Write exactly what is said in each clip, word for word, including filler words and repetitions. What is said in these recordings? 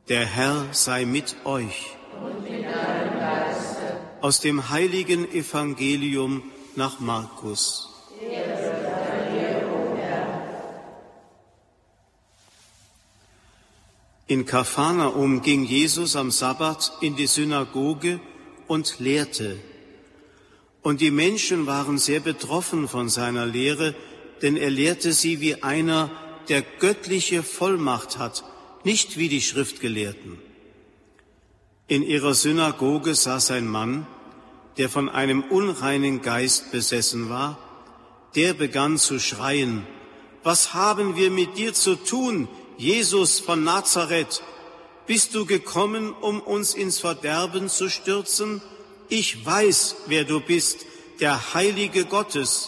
Der Herr sei mit euch. Und mit deinem Geiste. Aus dem heiligen Evangelium nach Markus. Ehre sei dir, o Herr. In Kapharnaum ging Jesus am Sabbat in die Synagoge und lehrte. Und die Menschen waren sehr betroffen von seiner Lehre, denn er lehrte sie wie einer, der göttliche Vollmacht hat, nicht wie die Schriftgelehrten. In ihrer Synagoge saß ein Mann, der von einem unreinen Geist besessen war. Der begann zu schreien: Was haben wir mit dir zu tun, Jesus von Nazareth? Bist du gekommen, um uns ins Verderben zu stürzen? Ich weiß, wer du bist, der Heilige Gottes.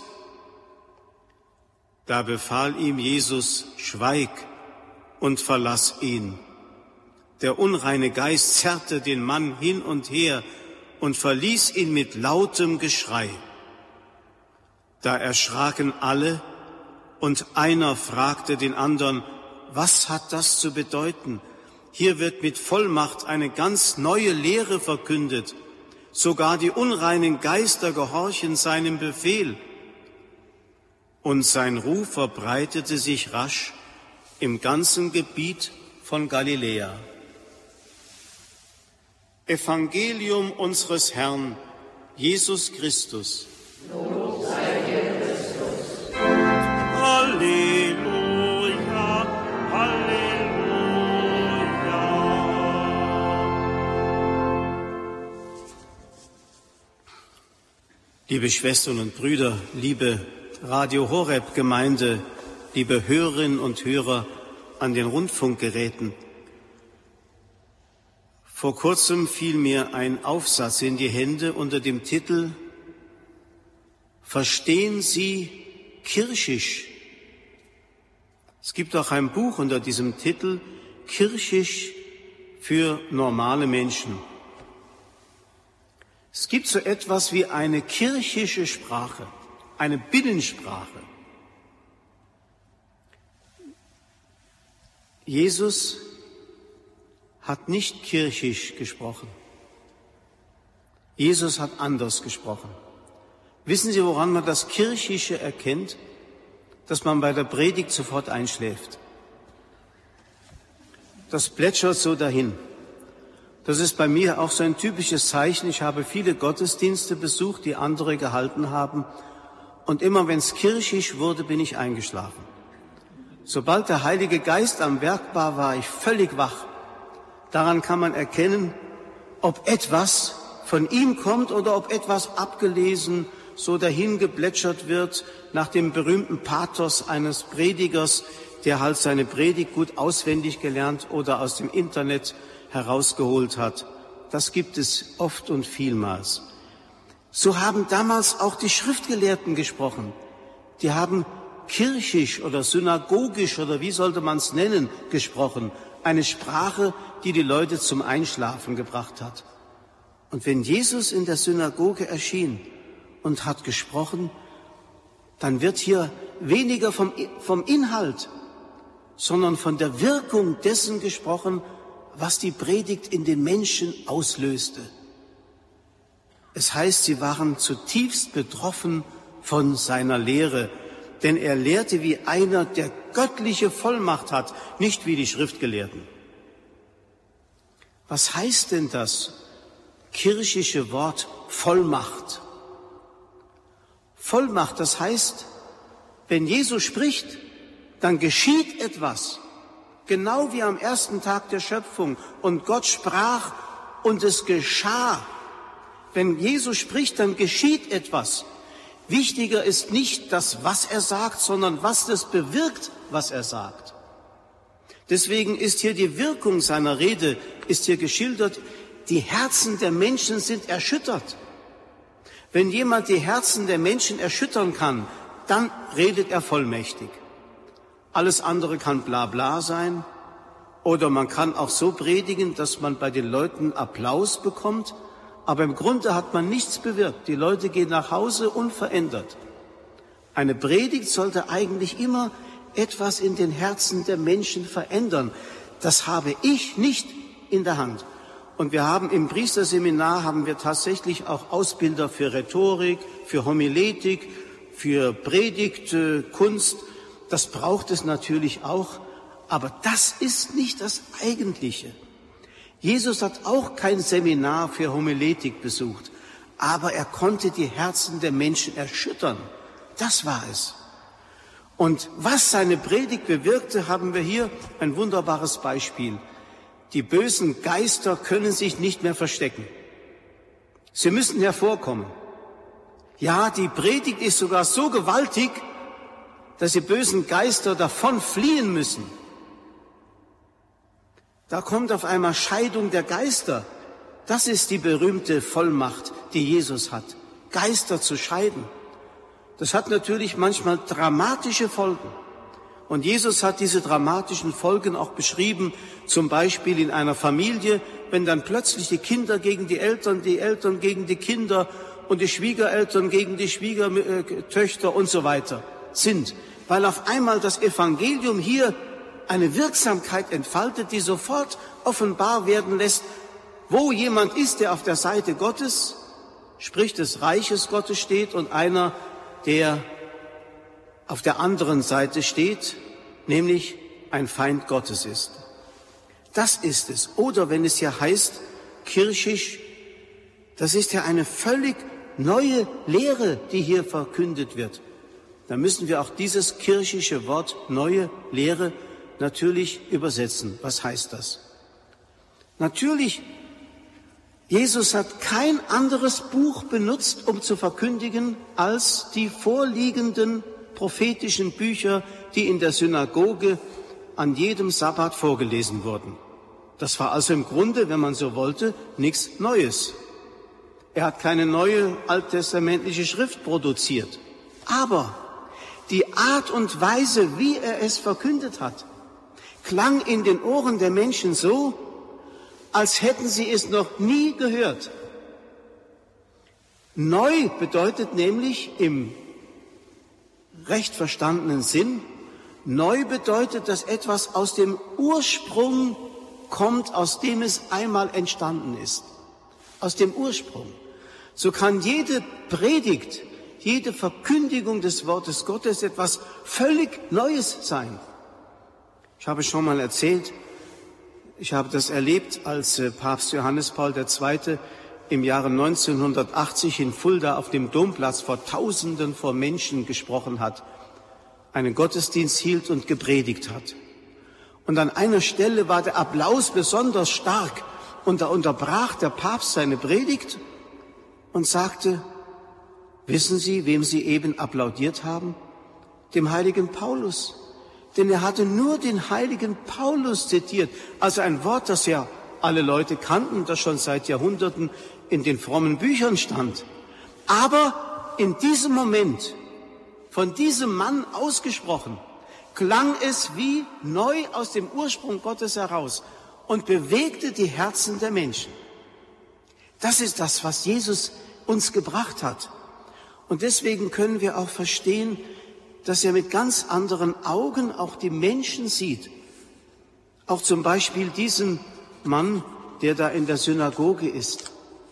Da befahl ihm Jesus: Schweig und verlass ihn. Der unreine Geist zerrte den Mann hin und her und verließ ihn mit lautem Geschrei. Da erschraken alle, und einer fragte den anderen: Was hat das zu bedeuten? Hier wird mit Vollmacht eine ganz neue Lehre verkündet. Sogar die unreinen Geister gehorchen seinem Befehl. Und sein Ruf verbreitete sich rasch im ganzen Gebiet von Galiläa. Evangelium unseres Herrn Jesus Christus. Lob sei dir, Christus. Halleluja, Halleluja. Liebe Schwestern und Brüder, liebe Radio Horeb Gemeinde, liebe Hörerinnen und Hörer an den Rundfunkgeräten. Vor kurzem fiel mir ein Aufsatz in die Hände unter dem Titel Verstehen Sie Kirchisch? Es gibt auch ein Buch unter diesem Titel Kirchisch für normale Menschen. Es gibt so etwas wie eine kirchische Sprache, eine Binnensprache. Jesus hat nicht kirchisch gesprochen. Jesus hat anders gesprochen. Wissen Sie, woran man das Kirchische erkennt? Dass man bei der Predigt sofort einschläft. Das plätschert so dahin. Das ist bei mir auch so ein typisches Zeichen. Ich habe viele Gottesdienste besucht, die andere gehalten haben. Und immer wenn es kirchisch wurde, bin ich eingeschlafen. Sobald der Heilige Geist am Werk war, war ich völlig wach. Daran kann man erkennen, ob etwas von ihm kommt oder ob etwas abgelesen, so dahin geplätschert wird nach dem berühmten Pathos eines Predigers, der halt seine Predigt gut auswendig gelernt oder aus dem Internet herausgeholt hat. Das gibt es oft und vielmals. So haben damals auch die Schriftgelehrten gesprochen. Die haben kirchisch oder synagogisch oder wie sollte man es nennen, gesprochen. Eine Sprache, die die Leute zum Einschlafen gebracht hat. Und wenn Jesus in der Synagoge erschien und hat gesprochen, dann wird hier weniger vom, vom Inhalt, sondern von der Wirkung dessen gesprochen, was die Predigt in den Menschen auslöste. Es heißt, sie waren zutiefst betroffen von seiner Lehre, denn er lehrte wie einer, der göttliche Vollmacht hat, nicht wie die Schriftgelehrten. Was heißt denn das kirchische Wort Vollmacht? Vollmacht, das heißt, wenn Jesus spricht, dann geschieht etwas, genau wie am ersten Tag der Schöpfung. Und Gott sprach und es geschah. Wenn Jesus spricht, dann geschieht etwas. Wichtiger ist nicht das, was er sagt, sondern was das bewirkt, was er sagt. Deswegen ist hier die Wirkung seiner Rede, ist hier geschildert, die Herzen der Menschen sind erschüttert. Wenn jemand die Herzen der Menschen erschüttern kann, dann redet er vollmächtig. Alles andere kann bla bla sein, oder man kann auch so predigen, dass man bei den Leuten Applaus bekommt, aber im Grunde hat man nichts bewirkt. Die Leute gehen nach Hause unverändert. Eine Predigt sollte eigentlich immer etwas in den Herzen der Menschen verändern. Das habe ich nicht in der Hand. Und wir haben im Priesterseminar haben wir tatsächlich auch Ausbilder für Rhetorik, für Homiletik, für Predigtkunst. Das braucht es natürlich auch, aber das ist nicht das Eigentliche. Jesus hat auch kein Seminar für Homiletik besucht, aber er konnte die Herzen der Menschen erschüttern. Das war es. Und was seine Predigt bewirkte, haben wir hier ein wunderbares Beispiel. Die bösen Geister können sich nicht mehr verstecken. Sie müssen hervorkommen. Ja, die Predigt ist sogar so gewaltig, dass die bösen Geister davon fliehen müssen. Da kommt auf einmal Scheidung der Geister. Das ist die berühmte Vollmacht, die Jesus hat, Geister zu scheiden. Das hat natürlich manchmal dramatische Folgen. Und Jesus hat diese dramatischen Folgen auch beschrieben, zum Beispiel in einer Familie, wenn dann plötzlich die Kinder gegen die Eltern, die Eltern gegen die Kinder und die Schwiegereltern gegen die Schwiegertöchter und so weiter sind. Weil auf einmal das Evangelium hier eine Wirksamkeit entfaltet, die sofort offenbar werden lässt, wo jemand ist, der auf der Seite Gottes, sprich des Reiches Gottes steht, und einer, der auf der anderen Seite steht, nämlich ein Feind Gottes ist. Das ist es. Oder wenn es ja heißt, kirchisch, das ist ja eine völlig neue Lehre, die hier verkündet wird. Da müssen wir auch dieses kirchische Wort neue Lehre natürlich übersetzen. Was heißt das? Natürlich, Jesus hat kein anderes Buch benutzt, um zu verkündigen, als die vorliegenden prophetischen Bücher, die in der Synagoge an jedem Sabbat vorgelesen wurden. Das war also im Grunde, wenn man so wollte, nichts Neues. Er hat keine neue alttestamentliche Schrift produziert. Aber die Art und Weise, wie er es verkündet hat, klang in den Ohren der Menschen so, als hätten sie es noch nie gehört. Neu bedeutet nämlich im recht verstandenen Sinn, neu bedeutet, dass etwas aus dem Ursprung kommt, aus dem es einmal entstanden ist. Aus dem Ursprung. So kann jede Predigt, jede Verkündigung des Wortes Gottes etwas völlig Neues sein. Ich habe schon mal erzählt, ich habe das erlebt, als Papst Johannes Paul der Zweite im Jahre neunzehnhundertachtzig in Fulda auf dem Domplatz vor Tausenden von Menschen gesprochen hat, einen Gottesdienst hielt und gepredigt hat. Und an einer Stelle war der Applaus besonders stark und da unterbrach der Papst seine Predigt und sagte, wissen Sie, wem Sie eben applaudiert haben? Dem heiligen Paulus. Denn er hatte nur den heiligen Paulus zitiert, also ein Wort, das ja alle Leute kannten, das schon seit Jahrhunderten in den frommen Büchern stand. Aber in diesem Moment, von diesem Mann ausgesprochen, klang es wie neu aus dem Ursprung Gottes heraus und bewegte die Herzen der Menschen. Das ist das, was Jesus uns gebracht hat. Und deswegen können wir auch verstehen, dass er mit ganz anderen Augen auch die Menschen sieht. Auch zum Beispiel diesen Mann, der da in der Synagoge ist,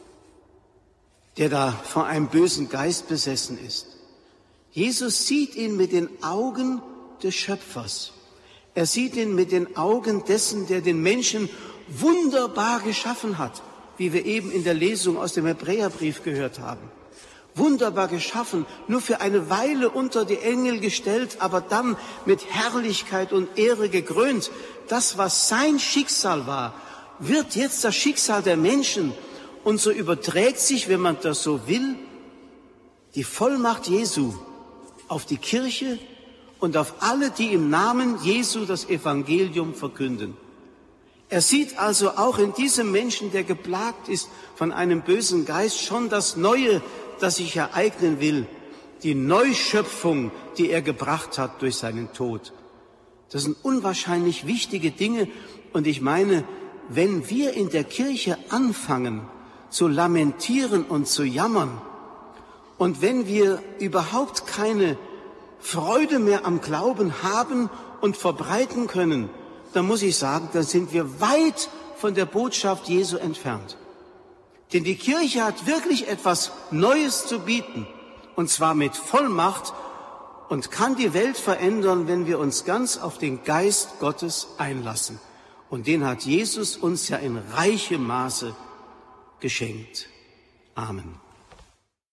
der da von einem bösen Geist besessen ist. Jesus sieht ihn mit den Augen des Schöpfers. Er sieht ihn mit den Augen dessen, der den Menschen wunderbar geschaffen hat, wie wir eben in der Lesung aus dem Hebräerbrief gehört haben. Wunderbar geschaffen, nur für eine Weile unter die Engel gestellt, aber dann mit Herrlichkeit und Ehre gekrönt. Das, was sein Schicksal war, wird jetzt das Schicksal der Menschen. Und so überträgt sich, wenn man das so will, die Vollmacht Jesu auf die Kirche und auf alle, die im Namen Jesu das Evangelium verkünden. Er sieht also auch in diesem Menschen, der geplagt ist von einem bösen Geist, schon das Neue, das sich ereignen will, die Neuschöpfung, die er gebracht hat durch seinen Tod. Das sind unwahrscheinlich wichtige Dinge. Und ich meine, wenn wir in der Kirche anfangen zu lamentieren und zu jammern und wenn wir überhaupt keine Freude mehr am Glauben haben und verbreiten können, dann muss ich sagen, dann sind wir weit von der Botschaft Jesu entfernt. Denn die Kirche hat wirklich etwas Neues zu bieten, und zwar mit Vollmacht, und kann die Welt verändern, wenn wir uns ganz auf den Geist Gottes einlassen. Und den hat Jesus uns ja in reichem Maße geschenkt. Amen.